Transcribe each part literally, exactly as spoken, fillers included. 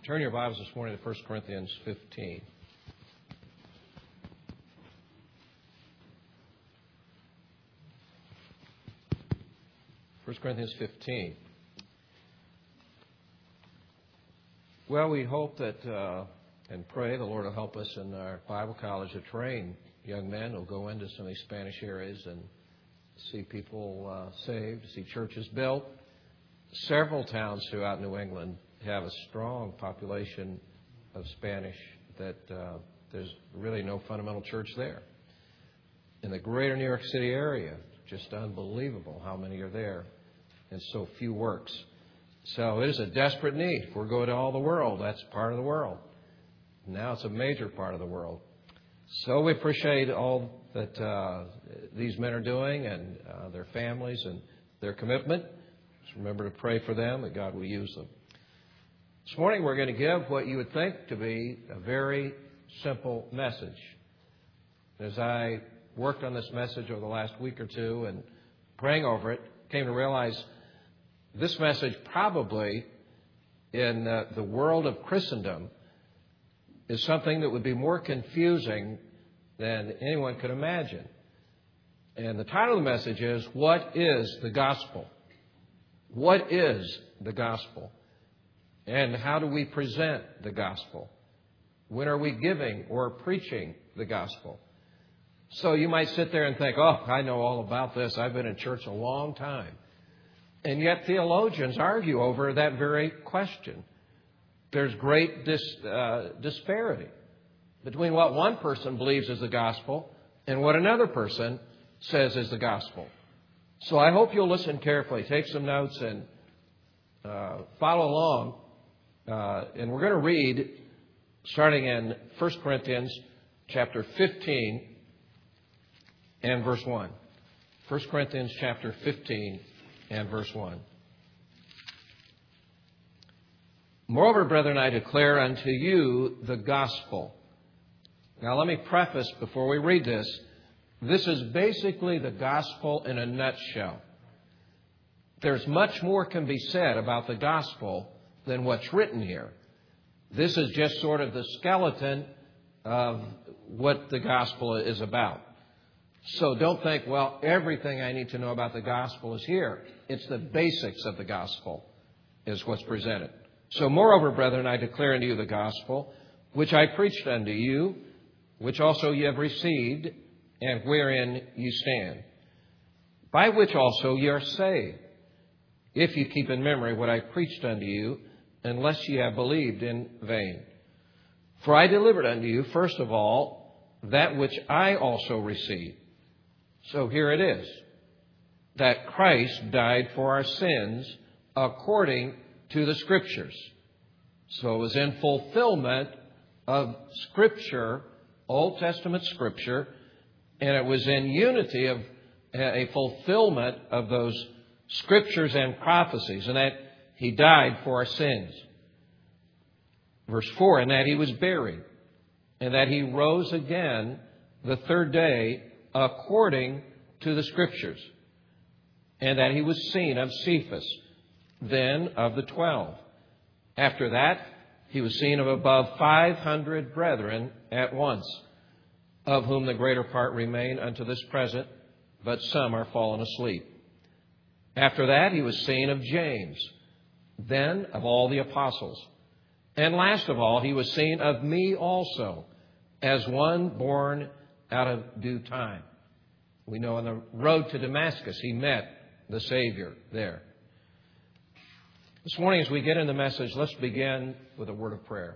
Turn your Bibles this morning to First Corinthians fifteen. First Corinthians fifteen. Well, we hope that uh, and pray the Lord will help us in our Bible college to train young men who will go into some of these Spanish areas and see people uh, saved, see churches built. Several towns throughout New England have a strong population of Spanish that uh, there's really no fundamental church there. In the greater New York City area, just unbelievable how many are there and so few works. So it is a desperate need. If we're going to all the world, that's part of the world. Now it's a major part of the world. So we appreciate all that uh, these men are doing and uh, their families and their commitment. Just remember to pray for them that God will use them. This morning we're going to give what you would think to be a very simple message. As I worked on this message over the last week or two and praying over it, came to realize this message probably in uh, the world of Christendom is something that would be more confusing than anyone could imagine. And the title of the message is, What is the Gospel? What is the Gospel? And how do we present the gospel? When are we giving or preaching the gospel? So you might sit there and think, oh, I know all about this. I've been in church a long time. And yet theologians argue over that very question. There's great dis, uh, disparity between what one person believes is the gospel and what another person says is the gospel. So I hope you'll listen carefully, take some notes, and uh, follow along. Uh, and we're going to read, starting in First Corinthians chapter fifteen and verse one. First Corinthians chapter fifteen and verse one. Moreover, brethren, I declare unto you the gospel. Now let me preface before we read this. This is basically the gospel in a nutshell. There's much more can be said about the gospel than what's written here. This is just sort of the skeleton of what the gospel is about. So don't think, well, everything I need to know about the gospel is here. It's the basics of the gospel is what's presented. So moreover, brethren, I declare unto you the gospel, which I preached unto you, which also ye have received, and wherein you stand, by which also ye are saved, if you keep in memory what I preached unto you, unless ye have believed in vain. For I delivered unto you, first of all, that which I also received. So here it is, that Christ died for our sins according to the Scriptures. So it was in fulfillment of Scripture, Old Testament Scripture, and it was in unity of a fulfillment of those Scriptures and prophecies, and that He died for our sins. Verse four, and that He was buried, and that He rose again the third day according to the Scriptures, and that He was seen of Cephas, then of the twelve. After that, He was seen of above five hundred brethren at once, of whom the greater part remain unto this present, but some are fallen asleep. After that, He was seen of James, then of all the apostles. And last of all, He was seen of me also, as one born out of due time. We know on the road to Damascus, He met the Savior there. This morning, as we get in the message, let's begin with a word of prayer.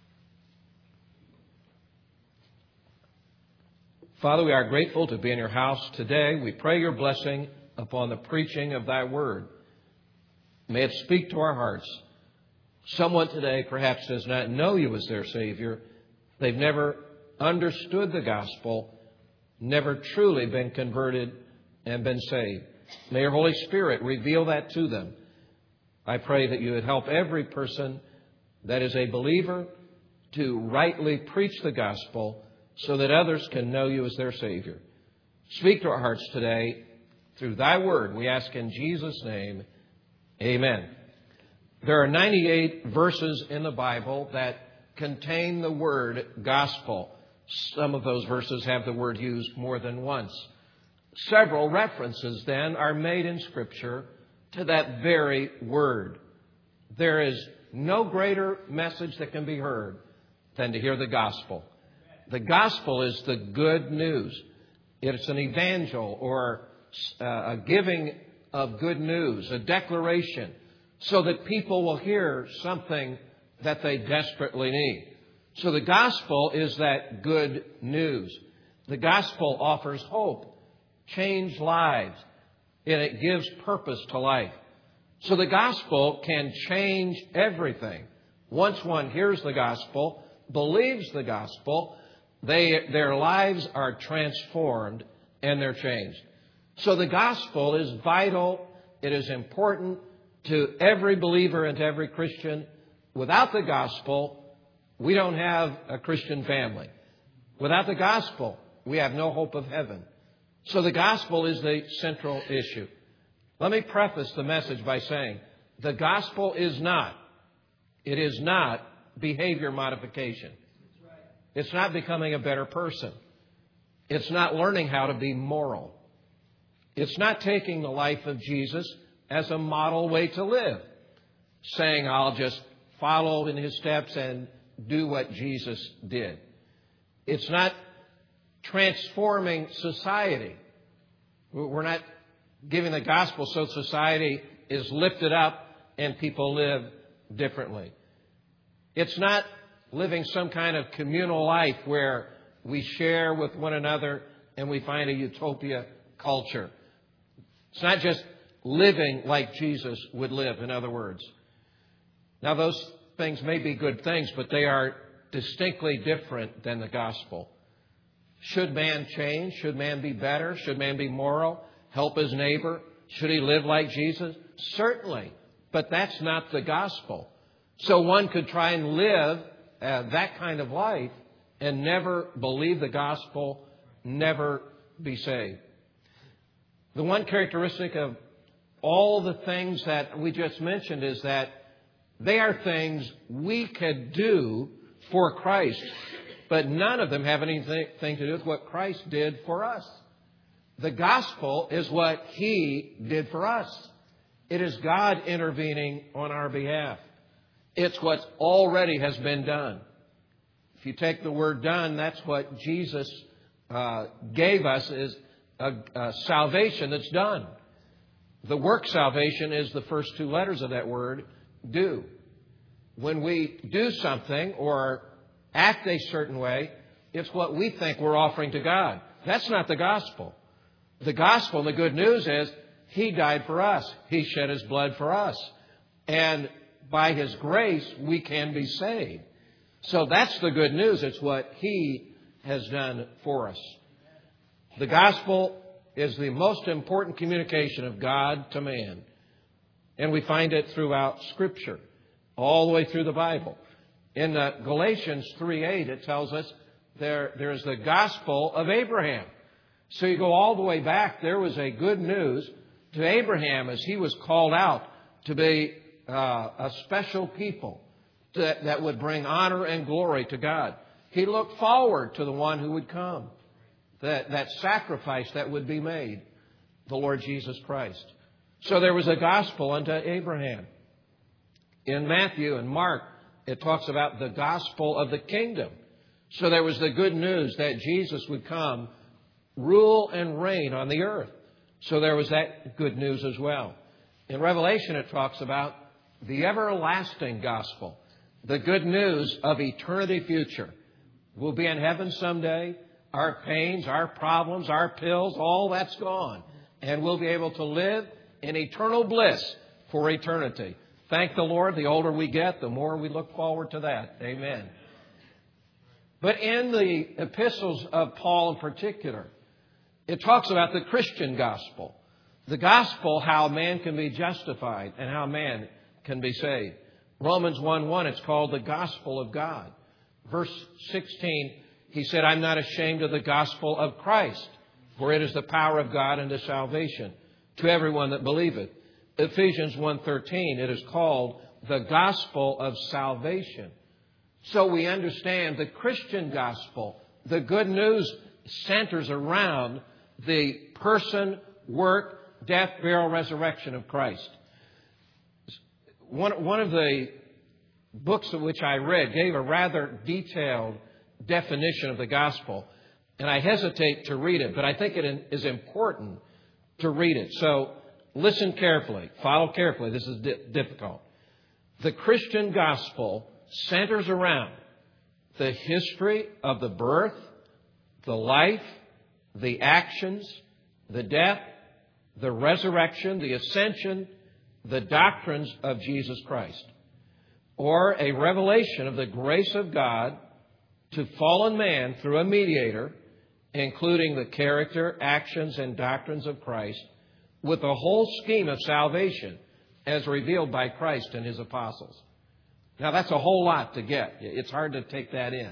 Father, we are grateful to be in your house today. We pray your blessing upon the preaching of thy word. May it speak to our hearts. Someone today perhaps does not know you as their Savior. They've never understood the gospel, never truly been converted and been saved. May your Holy Spirit reveal that to them. I pray that you would help every person that is a believer to rightly preach the gospel so that others can know you as their Savior. Speak to our hearts today through thy word. We ask in Jesus' name, amen. There are ninety-eight verses in the Bible that contain the word gospel. Some of those verses have the word used more than once. Several references, then, are made in Scripture to that very word. There is no greater message that can be heard than to hear the gospel. The gospel is the good news. It's an evangel, or a giving of good news, a declaration, so that people will hear something that they desperately need. So the gospel is that good news. The gospel offers hope, changed lives, and it gives purpose to life. So the gospel can change everything. Once one hears the gospel, believes the gospel, they, their lives are transformed and they're changed. So the gospel is vital. It is important to every believer and to every Christian. Without the gospel, we don't have a Christian family. Without the gospel, we have no hope of heaven. So the gospel is the central issue. Let me preface the message by saying the gospel is not, it is not behavior modification. It's not becoming a better person. It's not learning how to be moral. It's not taking the life of Jesus as a model way to live, saying I'll just follow in his steps and do what Jesus did. It's not transforming society. We're not giving the gospel so society is lifted up and people live differently. It's not living some kind of communal life where we share with one another and we find a utopia culture. It's not just living like Jesus would live, in other words. Now, those things may be good things, but they are distinctly different than the gospel. Should man change? Should man be better? Should man be moral? Help his neighbor? Should he live like Jesus? Certainly. But that's not the gospel. So one could try and live uh, that kind of life and never believe the gospel, never be saved. The one characteristic of all the things that we just mentioned is that they are things we could do for Christ, but none of them have anything to do with what Christ did for us. The gospel is what He did for us. It is God intervening on our behalf. It's what already has been done. If you take the word done, that's what Jesus uh, gave us, is a, a salvation that's done. The work salvation is the first two letters of that word, do. When we do something or act a certain way, it's what we think we're offering to God. That's not the gospel. The gospel and the good news is He died for us. He shed His blood for us. And by His grace, we can be saved. So that's the good news. It's what He has done for us. The gospel is the most important communication of God to man. And we find it throughout Scripture, all the way through the Bible. In uh, Galatians three eight, it tells us there, there's the gospel of Abraham. So you go all the way back, there was a good news to Abraham as he was called out to be uh, a special people that, that would bring honor and glory to God. He looked forward to the one who would come, that, that sacrifice that would be made, the Lord Jesus Christ. So there was a gospel unto Abraham. In Matthew and Mark, it talks about the gospel of the kingdom. So there was the good news that Jesus would come, rule and reign on the earth. So there was that good news as well. In Revelation, it talks about the everlasting gospel, the good news of eternity future. We'll be in heaven someday. Our pains, our problems, our pills, all that's gone. And we'll be able to live in eternal bliss for eternity. Thank the Lord, the older we get, the more we look forward to that. Amen. But in the epistles of Paul in particular, it talks about the Christian gospel. The gospel, how man can be justified and how man can be saved. Romans one one, it's called the gospel of God. Verse sixteen, he said, I'm not ashamed of the gospel of Christ, for it is the power of God unto salvation to everyone that believeth. Ephesians one thirteen, it is called the gospel of salvation. So we understand the Christian gospel, the good news, centers around the person, work, death, burial, resurrection of Christ. One, one of the books of which I read gave a rather detailed definition of the gospel. And I hesitate to read it, but I think it is important to read it. So listen carefully. Follow carefully. This is di- difficult. The Christian gospel centers around the history of the birth, the life, the actions, the death, the resurrection, the ascension, the doctrines of Jesus Christ, or a revelation of the grace of God to fallen man through a mediator, including the character, actions, and doctrines of Christ, with the whole scheme of salvation as revealed by Christ and His apostles. Now, that's a whole lot to get. It's hard to take that in.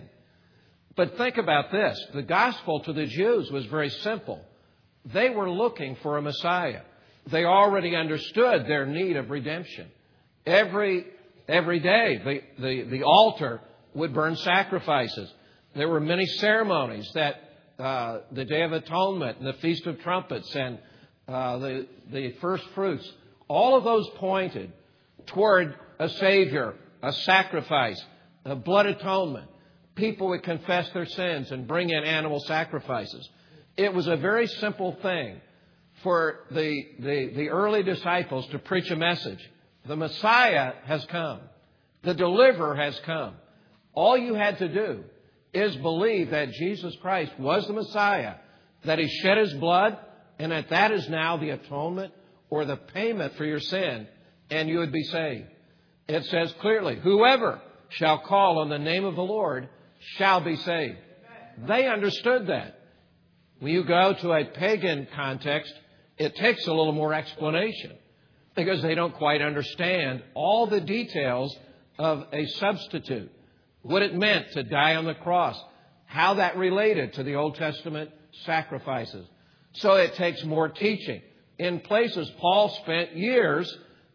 But think about this. The gospel to the Jews was very simple. They were looking for a Messiah. They already understood their need of redemption. Every, every day, the, the, the altar would burn sacrifices. There were many ceremonies that uh, the Day of Atonement and the Feast of Trumpets and uh, the, the first fruits, all of those pointed toward a Savior, a sacrifice, a blood atonement. People would confess their sins and bring in animal sacrifices. It was a very simple thing for the, the, the early disciples to preach a message. The Messiah has come. The deliverer has come. All you had to do is believe that Jesus Christ was the Messiah, that He shed His blood, and that that is now the atonement or the payment for your sin, and you would be saved. It says clearly, whoever shall call on the name of the Lord shall be saved. They understood that. When you go to a pagan context, it takes a little more explanation because they don't quite understand all the details of a substitute, what it meant to die on the cross, how that related to the Old Testament sacrifices. So it takes more teaching. In places, Paul spent years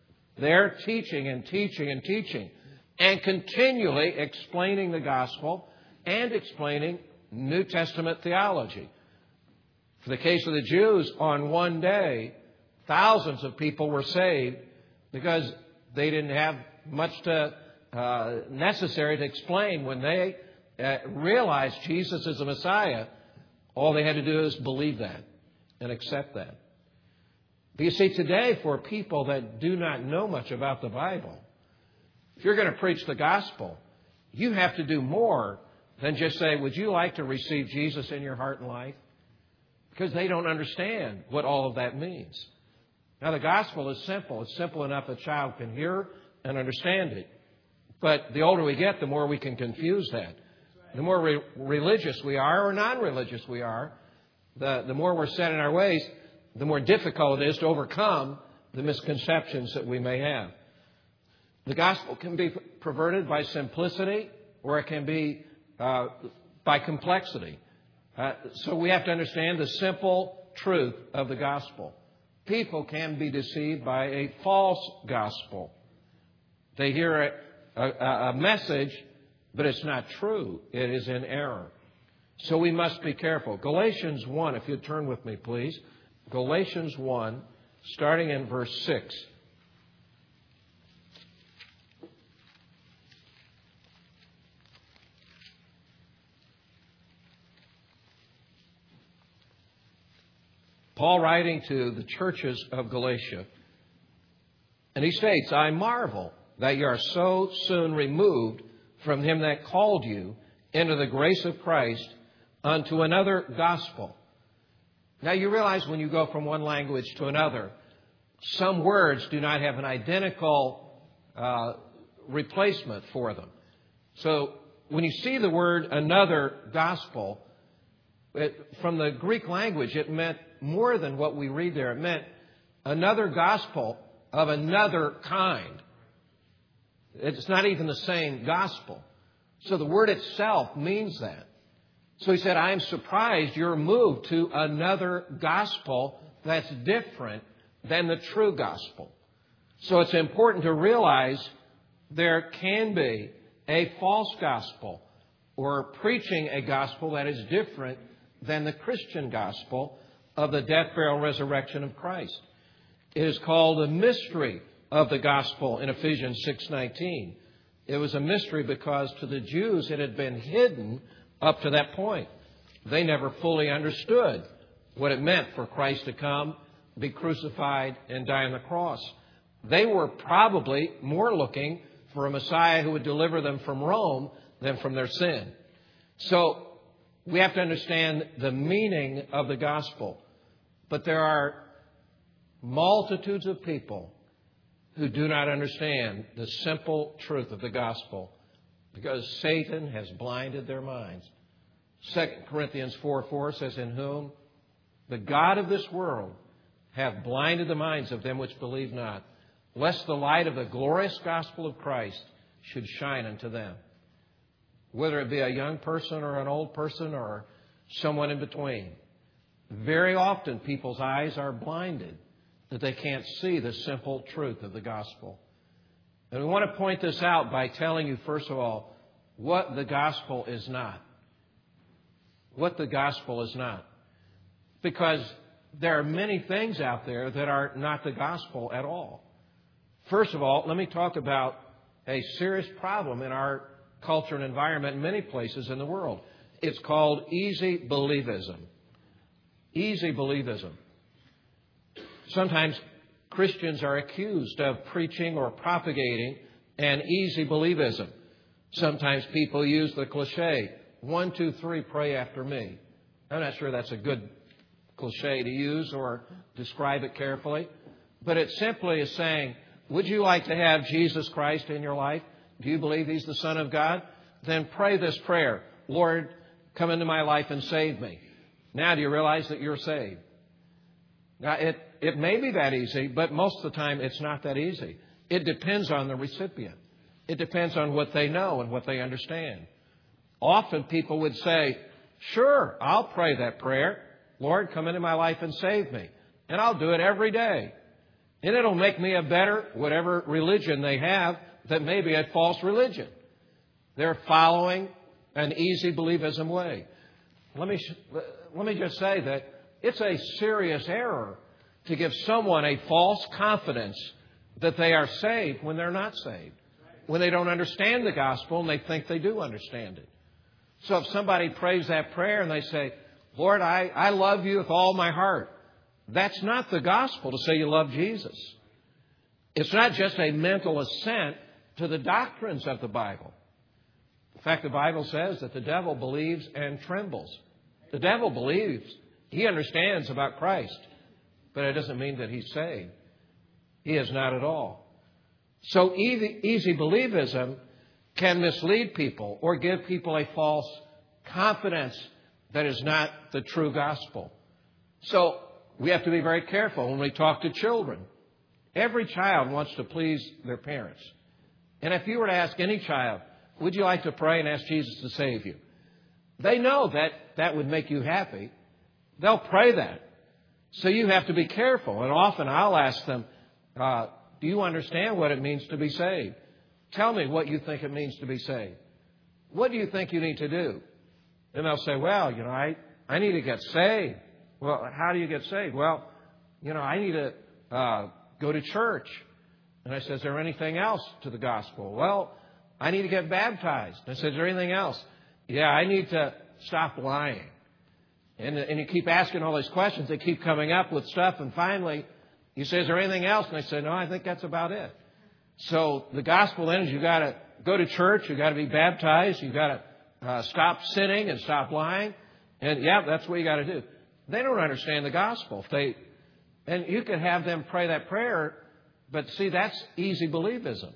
there teaching and teaching and teaching and continually explaining the gospel and explaining New Testament theology. For the case of the Jews, on one day, thousands of people were saved because they didn't have much to, uh, necessary to explain. When they uh, realized Jesus is the Messiah, all they had to do is believe that and accept that. But you see, today, for people that do not know much about the Bible, if you're going to preach the gospel, you have to do more than just say, would you like to receive Jesus in your heart and life? Because they don't understand what all of that means. Now, the gospel is simple. It's simple enough a child can hear and understand it. But the older we get, the more we can confuse that. The more re- religious we are or non-religious we are, the, the more we're set in our ways, the more difficult it is to overcome the misconceptions that we may have. The gospel can be perverted by simplicity, or it can be uh, by complexity. Uh, so we have to understand the simple truth of the gospel. People can be deceived by a false gospel. They hear a, a, a message, but it's not true. It is in error. So we must be careful. Galatians one, if you'd turn with me, please. Galatians one, starting in verse six. Paul writing to the churches of Galatia, and he states, I marvel that you are so soon removed from him that called you into the grace of Christ unto another gospel. Now you realize when you go from one language to another, some words do not have an identical uh, replacement for them. So when you see the word another gospel, it, from the Greek language, it meant more than what we read there. It meant another gospel of another kind. It's not even the same gospel. So the word itself means that. So he said, I'm surprised you're moved to another gospel that's different than the true gospel. So it's important to realize there can be a false gospel or preaching a gospel that is different than the Christian gospel of the death, burial, resurrection of Christ. It is called the mystery of the gospel in Ephesians six nineteen. It was a mystery because to the Jews it had been hidden up to that point. They never fully understood what it meant for Christ to come, be crucified, and die on the cross. They were probably more looking for a Messiah who would deliver them from Rome than from their sin. So we have to understand the meaning of the gospel. But there are multitudes of people who do not understand the simple truth of the gospel because Satan has blinded their minds. Second Corinthians four four says, in whom the God of this world hath blinded the minds of them which believe not, lest the light of the glorious gospel of Christ should shine unto them. Whether it be a young person or an old person or someone in between, very often people's eyes are blinded that they can't see the simple truth of the gospel. And we want to point this out by telling you, first of all, what the gospel is not. What the gospel is not. Because there are many things out there that are not the gospel at all. First of all, let me talk about a serious problem in our culture and environment in many places in the world. It's called easy believism. Easy believism. Sometimes Christians are accused of preaching or propagating an easy believism. Sometimes people use the cliche, one, two, three, pray after me. I'm not sure that's a good cliche to use or describe it carefully. But it simply is saying, would you like to have Jesus Christ in your life? Do you believe He's the Son of God? Then pray this prayer. Lord, come into my life and save me. Now, do you realize that you're saved? Now, it, it may be that easy, but most of the time it's not that easy. It depends on the recipient. It depends on what they know and what they understand. Often people would say, sure, I'll pray that prayer. Lord, come into my life and save me. And I'll do it every day. And it'll make me a better, whatever religion they have, that may be a false religion. They're following an easy believism way. Let me, let me just say that it's a serious error to give someone a false confidence that they are saved when they're not saved. When they don't understand the gospel and they think they do understand it. So if somebody prays that prayer and they say, Lord, I, I love you with all my heart. That's not the gospel to say you love Jesus. It's not just a mental assent to the doctrines of the Bible. In fact, the Bible says that the devil believes and trembles. The devil believes. He understands about Christ. But it doesn't mean that he's saved. He is not at all. So easy, easy believism can mislead people or give people a false confidence that is not the true gospel. So we have to be very careful when we talk to children. Every child wants to please their parents. And if you were to ask any child, would you like to pray and ask Jesus to save you? They know that that would make you happy. They'll pray that. So you have to be careful. And often I'll ask them, uh, do you understand what it means to be saved? Tell me what you think it means to be saved. What do you think you need to do? And they'll say, well, you know, I, I need to get saved. Well, how do you get saved? Well, you know, I need to uh, go to church. And I said, is there anything else to the gospel? Well, I need to get baptized. And I said, is there anything else? Yeah, I need to stop lying. And, and you keep asking all these questions. They keep coming up with stuff. And finally, you say, is there anything else? And I said, no, I think that's about it. So the gospel then is you got to go to church. You got to be baptized. You got to uh, stop sinning and stop lying. And yeah, that's what you got to do. They don't understand the gospel. If they, and you can have them pray that prayer, but see, that's easy believism.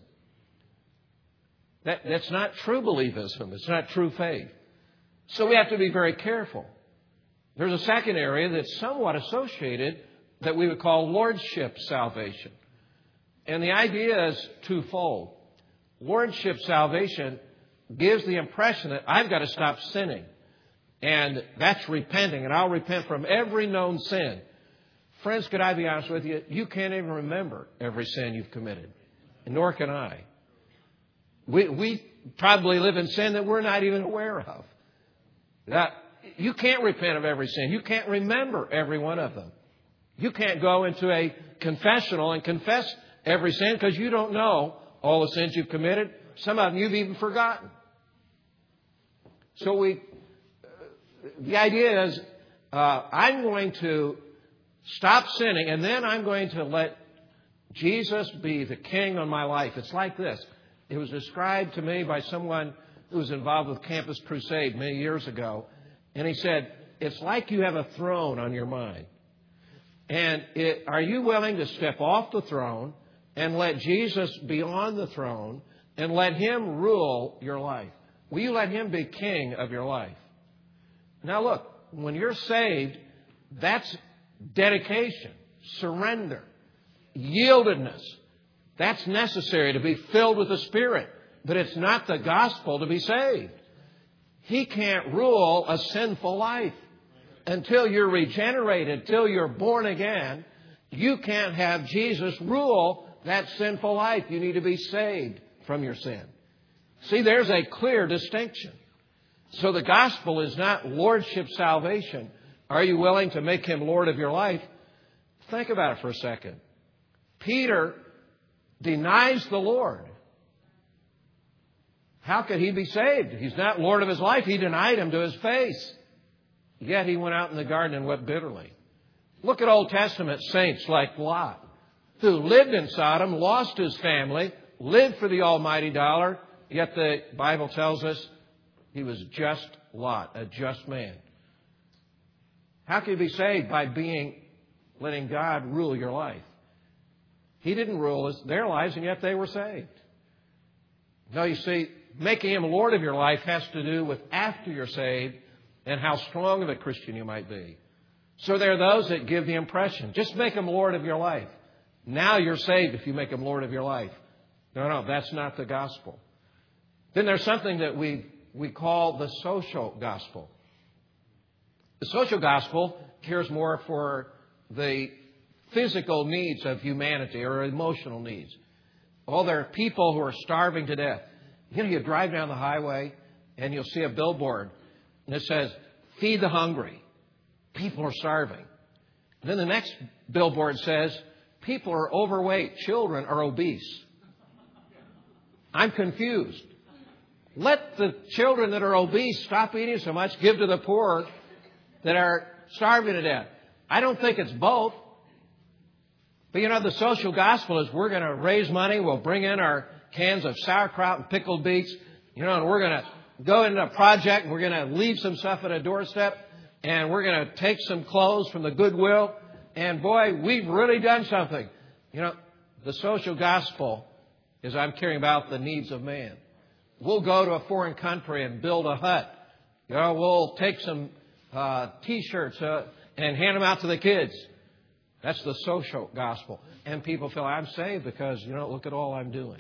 That, that's not true believism. It's not true faith. So we have to be very careful. There's a second area that's somewhat associated that we would call lordship salvation. And the idea is twofold. Lordship salvation gives the impression that I've got to stop sinning. And that's repenting. And I'll repent from every known sin. Friends, could I be honest with you? You can't even remember every sin you've committed. And nor can I. We, we probably live in sin that we're not even aware of. That, you can't repent of every sin. You can't remember every one of them. You can't go into a confessional and confess every sin because you don't know all the sins you've committed. Some of them you've even forgotten. So we, the idea is, uh, I'm going to stop sinning, and then I'm going to let Jesus be the king on my life. It's like this. It was described to me by someone who was involved with Campus Crusade many years ago. And he said, it's like you have a throne on your mind. And it, are you willing to step off the throne and let Jesus be on the throne and let Him rule your life? Will you let Him be king of your life? Now look, when you're saved, that's dedication, surrender, yieldedness. That's necessary to be filled with the Spirit. But it's not the gospel to be saved. He can't rule a sinful life. Until you're regenerated, until you're born again, you can't have Jesus rule that sinful life. You need to be saved from your sin. See, there's a clear distinction. So the gospel is not lordship salvation. Are you willing to make Him Lord of your life? Think about it for a second. Peter denies the Lord. How could he be saved? He's not Lord of his life. He denied Him to His face. Yet he went out in the garden and wept bitterly. Look at Old Testament saints like Lot, who lived in Sodom, lost his family, lived for the almighty dollar, yet the Bible tells us he was just Lot, a just man. How can you be saved? By being, letting God rule your life. He didn't rule their lives, and yet they were saved. No, you see, making Him Lord of your life has to do with after you're saved and how strong of a Christian you might be. So there are those that give the impression, just make Him Lord of your life. Now you're saved if you make Him Lord of your life. No, no, that's not the gospel. Then there's something that we, we call the social gospel. The social gospel cares more for the physical needs of humanity or emotional needs. Oh, there are people who are starving to death. You know, you drive down the highway and you'll see a billboard and it says, feed the hungry. People are starving. And then the next billboard says, people are overweight. Children are obese. I'm confused. Let the children that are obese stop eating so much. Give to the poor that are starving to death. I don't think it's both. But you know, the social gospel is we're going to raise money. We'll bring in our cans of sauerkraut and pickled beets. You know, and we're going to go into a project. And we're going to leave some stuff at a doorstep. And we're going to take some clothes from the Goodwill. And boy, we've really done something. You know, the social gospel is I'm caring about the needs of man. We'll go to a foreign country and build a hut. You know, we'll take some uh, T-shirts uh, and hand them out to the kids. That's the social gospel. And people feel, I'm saved because, you know, look at all I'm doing.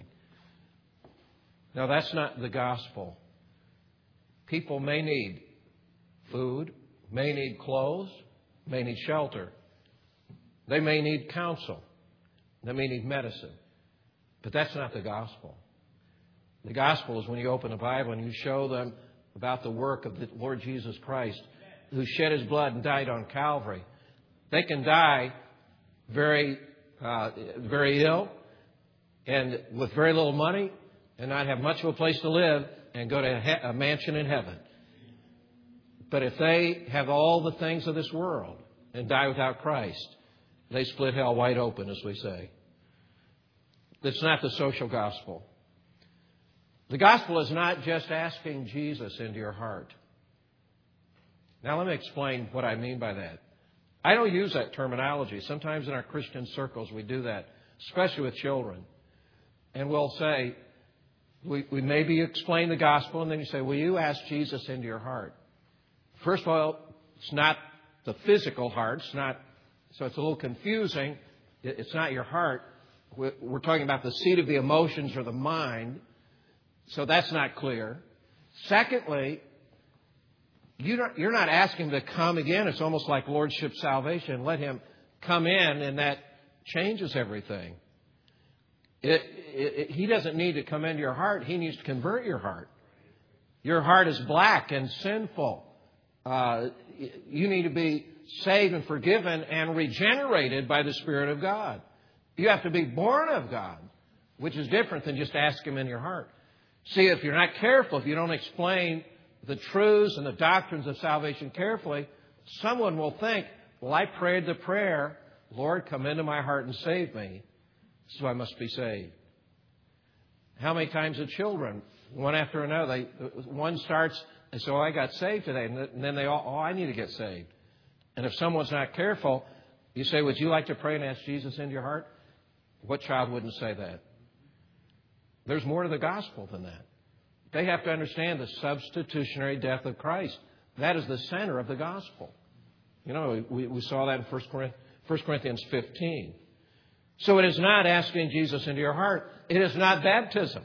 No, that's not the gospel. People may need food, may need clothes, may need shelter. They may need counsel. They may need medicine. But that's not the gospel. The gospel is when you open the Bible and you show them about the work of the Lord Jesus Christ, who shed His blood and died on Calvary. They can die very, uh, very ill and with very little money and not have much of a place to live and go to a mansion in heaven. But if they have all the things of this world and die without Christ, they split hell wide open, as we say. It's not the social gospel. The gospel is not just asking Jesus into your heart. Now, let me explain what I mean by that. I don't use that terminology. Sometimes in our Christian circles we do that, especially with children. And we'll say, we, we maybe explain the gospel, and then you say, will you ask Jesus into your heart? First of all, it's not the physical heart. It's not, so it's a little confusing. It's not your heart. We're talking about the seat of the emotions or the mind. So that's not clear. Secondly, you're not asking Him to come again. It's almost like lordship salvation. Let Him come in, and that changes everything. It, it, it, he doesn't need to come into your heart. He needs to convert your heart. Your heart is black and sinful. Uh, you need to be saved and forgiven and regenerated by the Spirit of God. You have to be born of God, which is different than just ask Him in your heart. See, if you're not careful, if you don't explain the truths and the doctrines of salvation carefully, someone will think, well, I prayed the prayer, Lord, come into my heart and save me, so I must be saved. How many times the children, one after another, they, one starts and say, oh, I got saved today. And then they all, oh, I need to get saved. And if someone's not careful, you say, would you like to pray and ask Jesus into your heart? What child wouldn't say that? There's more to the gospel than that. They have to understand the substitutionary death of Christ. That is the center of the gospel. You know, we, we saw that in First Corinthians fifteen. So it is not asking Jesus into your heart. It is not baptism.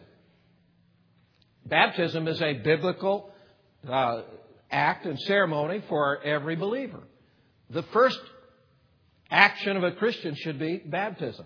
Baptism is a biblical uh, act and ceremony for every believer. The first action of a Christian should be baptism.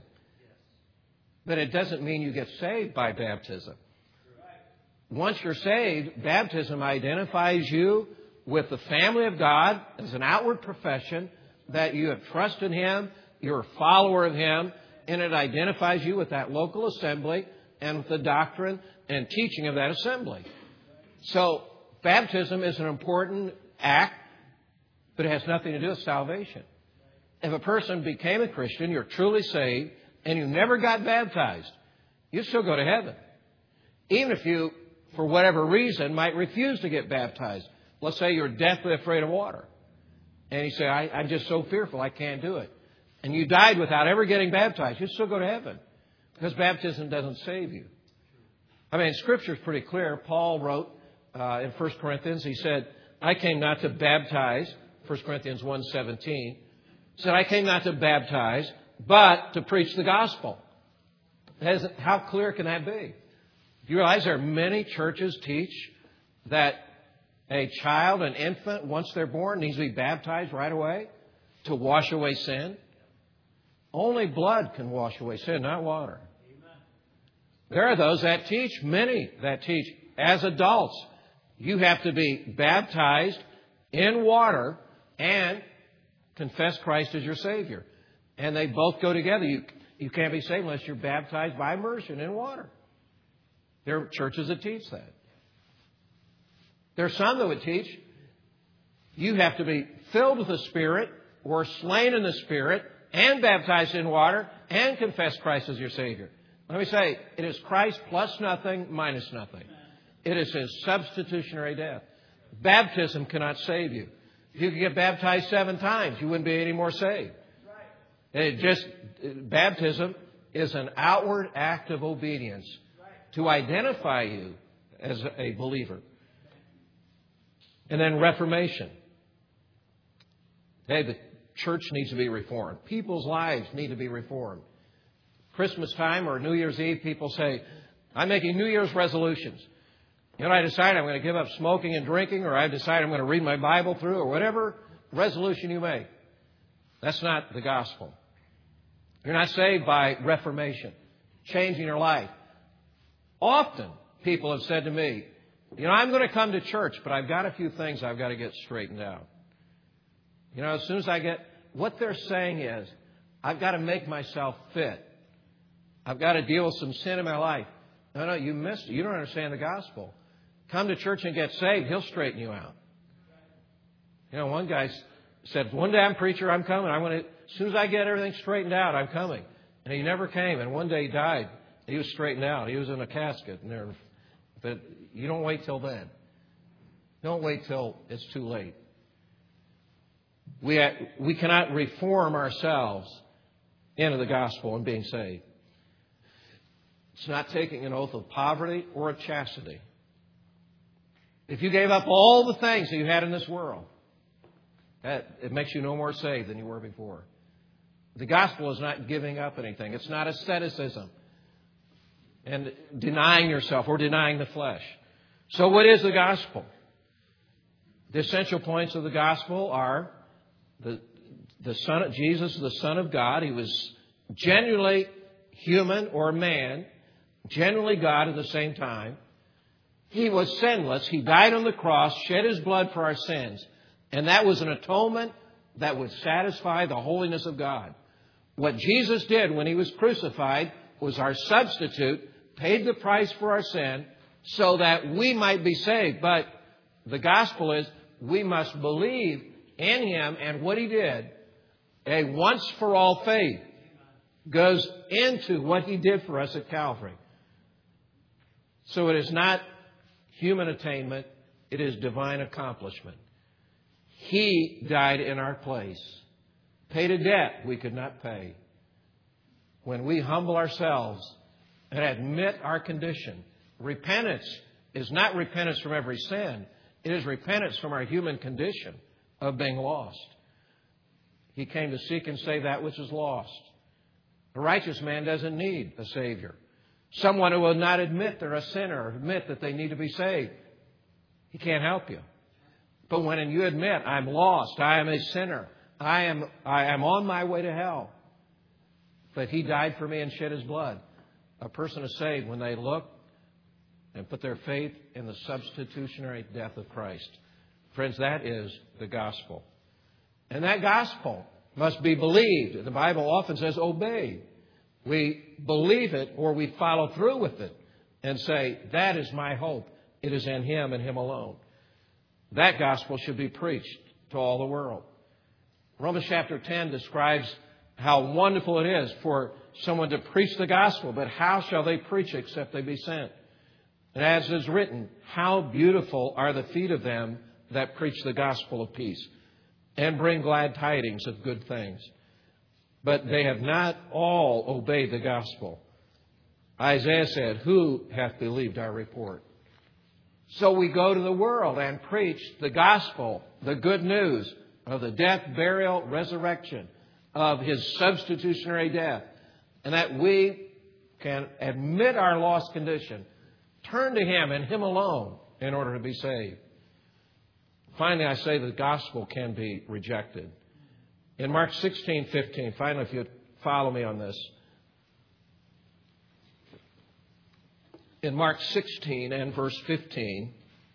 But it doesn't mean you get saved by baptism. Once you're saved, baptism identifies you with the family of God as an outward profession that you have trust in Him, you're a follower of Him, and it identifies you with that local assembly and with the doctrine and teaching of that assembly. So baptism is an important act, but it has nothing to do with salvation. If a person became a Christian, you're truly saved, and you never got baptized, you still go to heaven. Even if you, for whatever reason, might refuse to get baptized. Let's say you're deathly afraid of water. And you say, I, I'm just so fearful, I can't do it. And you died without ever getting baptized, you still go to heaven. Because baptism doesn't save you. I mean, Scripture is pretty clear. Paul wrote uh, in First Corinthians, he said, I came not to baptize, First Corinthians one seventeen, said, I came not to baptize, but to preach the gospel. How clear can that be? Do you realize there are many churches teach that a child, an infant, once they're born, needs to be baptized right away to wash away sin? Only blood can wash away sin, not water. There are those that teach, many that teach, as adults, you have to be baptized in water and confess Christ as your Savior. And they both go together. You, you can't be saved unless you're baptized by immersion in water. There are churches that teach that. There are some that would teach you have to be filled with the Spirit or slain in the Spirit and baptized in water and confess Christ as your Savior. Let me say, it is Christ plus nothing, minus nothing. It is His substitutionary death. Baptism cannot save you. If you could get baptized seven times, you wouldn't be any more saved. It just, baptism is an outward act of obedience to identify you as a believer. And then reformation. Hey, the church needs to be reformed. People's lives need to be reformed. Christmas time or New Year's Eve, people say, I'm making New Year's resolutions. You know, I decide I'm going to give up smoking and drinking, or I decide I'm going to read my Bible through, or whatever resolution you make. That's not the gospel. You're not saved by reformation, changing your life. Often people have said to me, you know, I'm going to come to church, but I've got a few things I've got to get straightened out. You know, as soon as I get, what they're saying is, I've got to make myself fit. I've got to deal with some sin in my life. No, no, you missed it. You don't understand the gospel. Come to church and get saved. He'll straighten you out. You know, one guy said, one day I'm preacher, I'm coming. I want to, as soon as I get everything straightened out, I'm coming. And he never came. And one day he died. He was straightened out. He was in a casket. And there, but you don't wait till then. Don't wait till it's too late. We, we cannot reform ourselves into the gospel and being saved. It's not taking an oath of poverty or of chastity. If you gave up all the things that you had in this world, that, it makes you no more saved than you were before. The gospel is not giving up anything. It's not asceticism and denying yourself or denying the flesh. So what is the gospel? The essential points of the gospel are the, the Son of Jesus, the Son of God. He was genuinely human or man, generally God at the same time. He was sinless. He died on the cross, shed His blood for our sins. And that was an atonement that would satisfy the holiness of God. What Jesus did when He was crucified was our substitute, paid the price for our sin so that we might be saved. But the gospel is we must believe in Him and what He did. A once-for-all faith goes into what He did for us at Calvary. So it is not human attainment. It is divine accomplishment. He died in our place, paid a debt we could not pay. When we humble ourselves and admit our condition, repentance is not repentance from every sin. It is repentance from our human condition of being lost. He came to seek and save that which is lost. A righteous man doesn't need a Savior. Someone who will not admit they're a sinner, admit that they need to be saved, he can't help you. But when you admit, I'm lost, I am a sinner, I am, I am on my way to hell, but He died for me and shed His blood, a person is saved when they look and put their faith in the substitutionary death of Christ. Friends, that is the gospel. And that gospel must be believed. The Bible often says obeyed. We believe it or we follow through with it and say, that is my hope. It is in Him and Him alone. That gospel should be preached to all the world. Romans chapter ten describes how wonderful it is for someone to preach the gospel, but how shall they preach except they be sent? And as is written, how beautiful are the feet of them that preach the gospel of peace and bring glad tidings of good things. But they have not all obeyed the gospel. Isaiah said, who hath believed our report? So we go to the world and preach the gospel, the good news of the death, burial, resurrection of His substitutionary death. And that we can admit our lost condition, turn to Him and Him alone in order to be saved. Finally, I say the gospel can be rejected. In Mark sixteen fifteen, finally, if you'd follow me on this. In Mark sixteen and verse fifteen,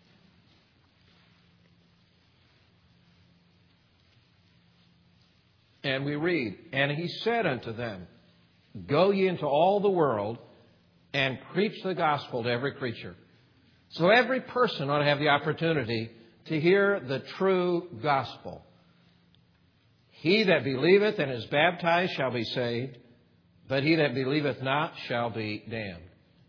and we read, and He said unto them, go ye into all the world and preach the gospel to every creature. So every person ought to have the opportunity to hear the true gospel. He that believeth and is baptized shall be saved, but he that believeth not shall be damned.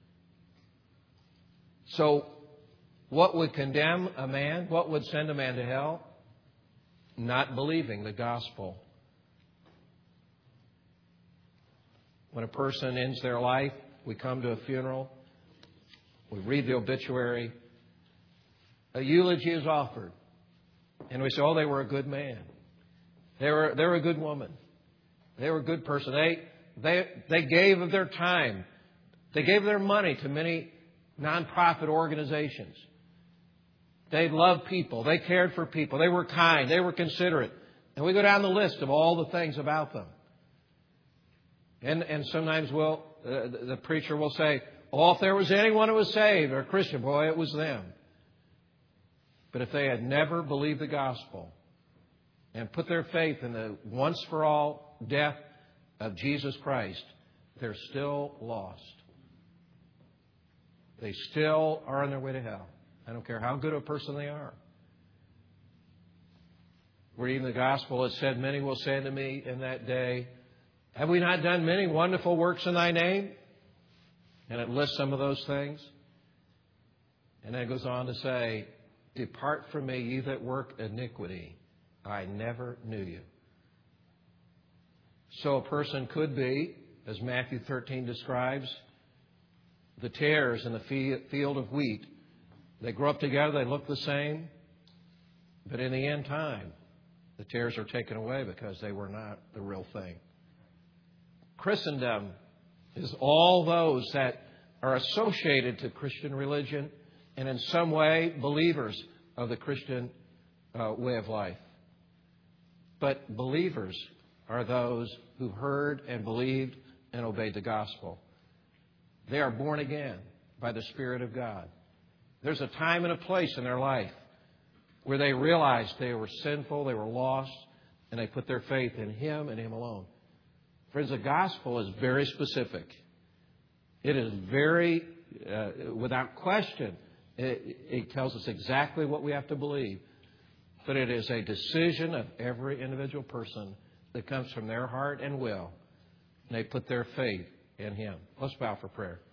So what would condemn a man? What would send a man to hell? Not believing the gospel. When a person ends their life, we come to a funeral, we read the obituary, a eulogy is offered, and we say, oh, they were a good man. They were, they were a good woman. They were a good person. They, they, they gave of their time. They gave their money to many nonprofit organizations. They loved people. They cared for people. They were kind. They were considerate. And we go down the list of all the things about them. And, and sometimes we'll, uh, the preacher will say, oh, if there was anyone who was saved or a Christian, boy, it was them. But if they had never believed the gospel and put their faith in the once-for-all death of Jesus Christ, they're still lost. They still are on their way to hell. I don't care how good a person they are. Reading the gospel, it said, many will say unto me in that day, have we not done many wonderful works in thy name? And it lists some of those things. And then it goes on to say, depart from me, ye that work iniquity. I never knew you. So a person could be, as Matthew thirteen describes, the tares in the field of wheat. They grow up together, they look the same. But in the end time, the tares are taken away because they were not the real thing. Christendom is all those that are associated to Christian religion and in some way believers of the Christian uh, way of life. But believers are those who heard and believed and obeyed the gospel. They are born again by the Spirit of God. There's a time and a place in their life where they realized they were sinful, they were lost, and they put their faith in Him and Him alone. Friends, the gospel is very specific. It is very, uh, without question, it, it tells us exactly what we have to believe. But it is a decision of every individual person that comes from their heart and will. And they put their faith in Him. Let's bow for prayer.